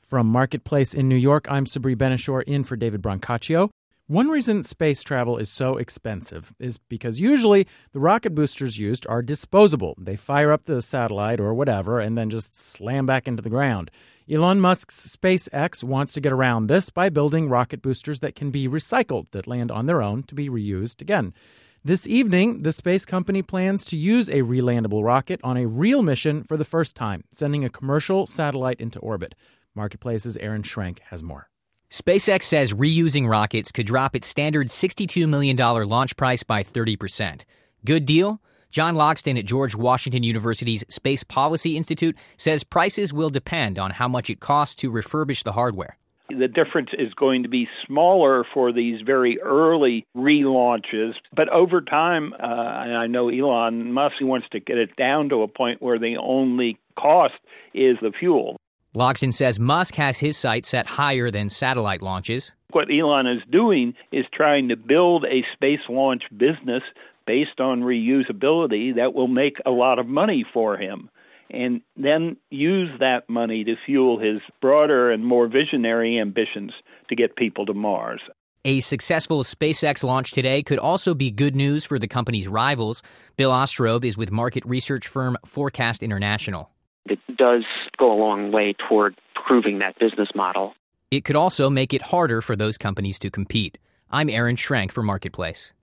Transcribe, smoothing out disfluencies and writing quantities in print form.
From Marketplace in New York, I'm Sabri Benishore in for David Brancaccio. One reason space travel is so expensive is because usually the rocket boosters used are disposable. They fire up the satellite or whatever and then just slam back into the ground. Elon Musk's SpaceX wants to get around this by building rocket boosters that can be recycled, that land on their own to be reused again. This evening, the space company plans to use a relandable rocket on a real mission for the first time, sending a commercial satellite into orbit. Marketplace's Aaron Schrenk has more. SpaceX says reusing rockets could drop its standard $62 million launch price by 30%. Good deal? John Logsdon at George Washington University's Space Policy Institute says prices will depend on how much it costs to refurbish the hardware. The difference is going to be smaller for these very early relaunches. But over time, and I know Elon Musk wants to get it down to a point where the only cost is the fuel. Logsdon says Musk has his sights set higher than satellite launches. What Elon is doing is trying to build a space launch business based on reusability that will make a lot of money for him, and then use that money to fuel his broader and more visionary ambitions to get people to Mars. A successful SpaceX launch today could also be good news for the company's rivals. Bill Ostrov is with market research firm Forecast International. It does go a long way toward proving that business model. It could also make it harder for those companies to compete. I'm Aaron Schrenk for Marketplace.